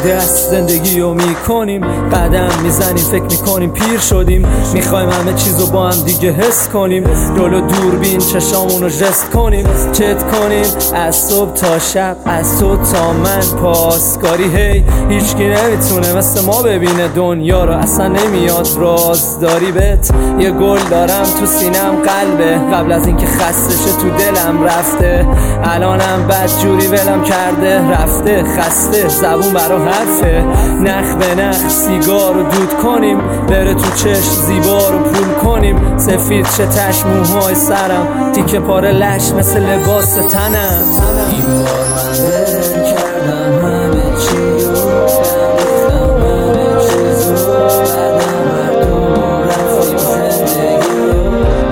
دست زندگی رو میکنیم، قدم میزنیم فکر میکنیم پیر شدیم، میخوایم همه چیزو با هم دیگه حس کنیم، جلو دوربین چشامونو ژست کنیم، چت کنیم از صبح تا شب، از تو تا من پاسکاری. هی هیچکی نمیتونه مثل ما ببینه دنیا رو، اصلا نمیاد رازداری. بهت یه گل دارم تو سینم قلبه، قبل از اینکه خستشه تو دلم رفته، الانم بد جوری ولم کرده رفته، خسته زبون برا حرفه، نخ به نخ سیگار رو دود کنیم، بره تو چشم زیبا رو پول کنیم، سفید شه تش موهای سرم، تیکه پاره لش مثل لباس تنم. این بار من دل کردم همه چی رو، گفتم همه چیز رو، بعدم مردم رفتیم زندگی رو،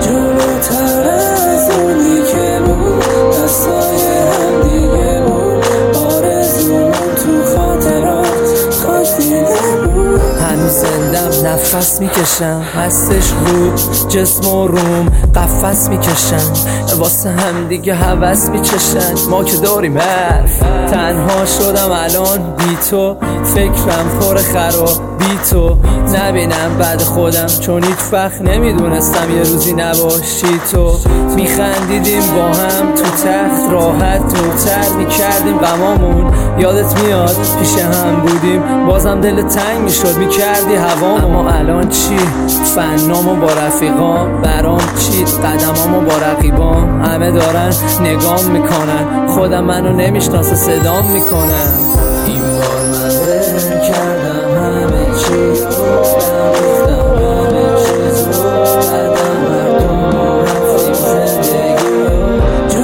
جلوتر از اونی که بود، دستای هم دیگه بود، آرزومون تو خاطرات کاش دیده بود. هنوز زندم نفس میکشم، هستش رو جسم و روم قفس میکشن، واسه هم دیگه هوس میچشن، ما که داریم حرف. تنها شدم الان بی تو، فکرم پر خراب بی تو، نبینم بعد خودم چون هیچ وقت نمیدونستم یه روزی نباشی تو. میخندیدیم با هم تو تخت راحت، دورتر میکردیم غمامون، یادت میاد پیش هم بودیم بازم دل تنگ میشد میکردی هوامون. اما الان چی؟ فنامو با رفیقام، برام چی؟ قدمامو با رقیبام، همه دارن نگام میکنن، خودم منو نمیشناسه صدام میکنن. این بار من دل کردم همه چی رو، گفتم همه چیز رو، بعدم مردم رفتیم زندگی رو،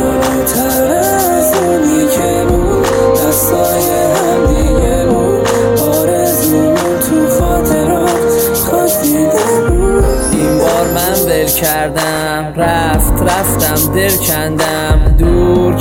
جلوتر از اونی که بود، دستای هم دیگه بود، آرزومون تو خاطرات کاش دیده بود. این بار من ول کردم رفتم دل کندم، دور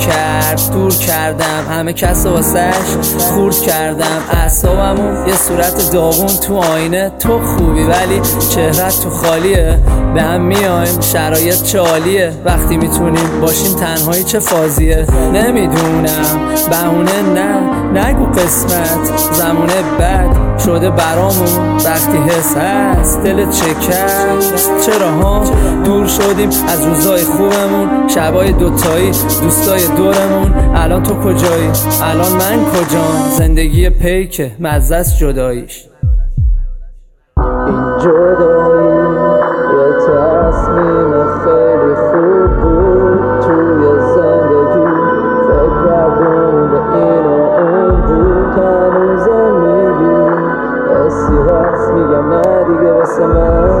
کردم همه کس واسش خورد کردم، اعصابمو یه صورت داغون تو آینه، تو خوبی ولی چهرت تو خالیه، به هم میایم شرایط چه عالیه، وقتی میتونیم باشیم تنهایی چه فازیه. نمیدونم بهونه نگو قسمت، زمونه بد شده برامون وقتی حس هست دلت شکست. چرا ها دور شدیم از روزای خوبمون، شبای دوتایی دوستای دورمون، الان تو کجایی؟ الان من کجام؟ زندگی پیکه مزه است جداییش. این جدایی یه تصمیم خیلی خوب بود توی زندگی، فکر کردم به این و اون بود، هنوزم میگی حسی هست میگم نه دیگه واسه من